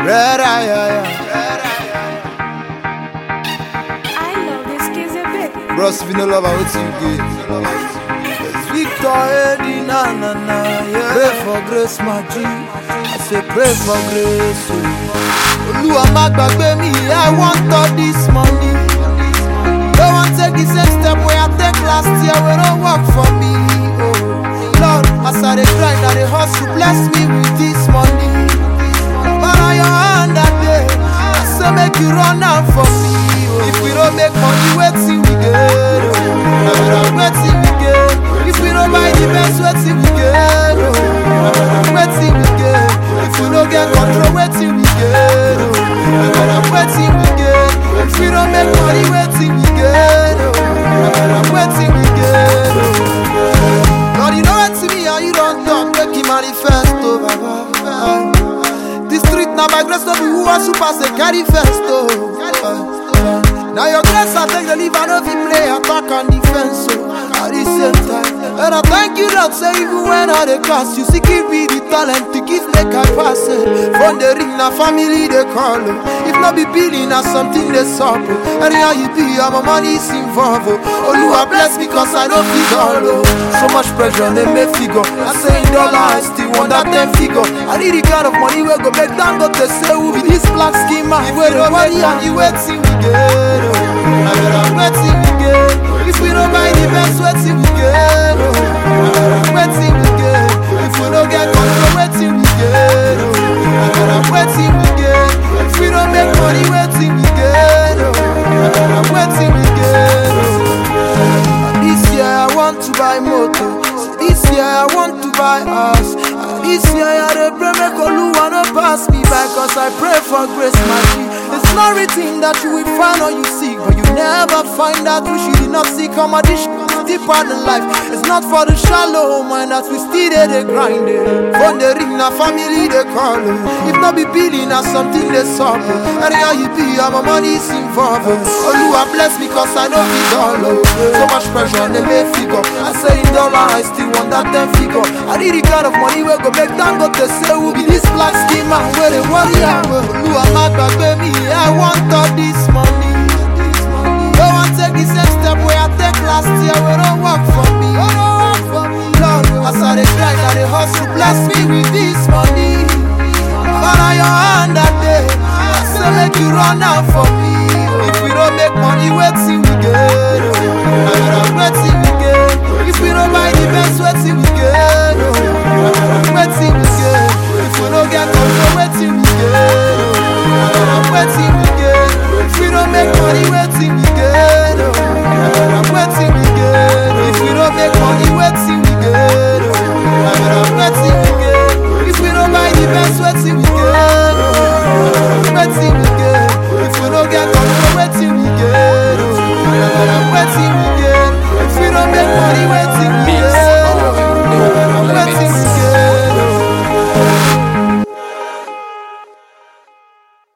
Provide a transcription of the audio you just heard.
Red eye, I know this kid's a bit. bros, if you no love, I what you get. It's Victor Eddie, na na na, yeah. Pray for grace, my G. I say pray for grace. Oluwa má gbàgbé mi, I want all this money. Don't want take the same step where I take last year, we don't work for me. Oh Lord, as I dey grind, I dey hustle, bless me with this money. But on your hand that day, I say make you run out for me. Oh. If we don't make money, wait till we get. Oh. Wait till we get. If we don't buy the best, wait till we get. Oh. Wait till we get. If we don't get control, wait till we get. Oh. Wait till we get. If we don't make money, wait till we get. Oh. Wait till we get. Oh. Lord, you know what to me, and you don't talk, make you manifesto, Baba. The street now by grace, no be who are super say carry first, oh. Now your grace I take the leave, I know if play attack and defense, so at the same time. And I thank you that say even when I dey cross, you see give me the talent to give make I pass it. From the ring na family they call, oh. If not be billing na something they sup, oh. Anyhow you be, my money is involved, oh. Oluwa bless me cause I know figure, oh. So much pressure they make figure. I say in dollar I still want that 10 figure. I need the kind of money we go make down, go to say who be this black schema. If we don't money and you wait till we get, oh. I better wait till we get. If we don't buy the best, wait till we get, oh. Wait till we get. If we don't get control, wait till we get, oh. I better wait till we get. If we don't make money, wait till we get, oh. I better wait till we get, oh. This year I want to buy motor. This year I want to buy house. This year I dey pray make Oluwa no pass me by, cause I pray for grace, my G. It's not written that you will find or you seek, but you never find out which you did not seek. Come addition deeper than life. It's not for the shallow mind that we still dey grind it. From the ring na family they call, oh. If not be billing na something they sup, oh. Anyhow you be, my money is involved, oh. Oluwa bless me cause I know it all, oh. So much pressure they make figure. I say in dollar I still want that 10 figure. I need the kind of money we go make down, go to say who be this black schema where they worry out. Oluwa má gbàgbé mi, I want all this money. Don't want take the same step where I take last year, we don't work for me. Lord, as I dey grind, I dey hustle, bless me with this money. But on your hand that day, I say make you run out for me. If we don't make money, wait till we get, oh. Wait till we get. If we don't buy the best, wait till we get, oh. Wait till we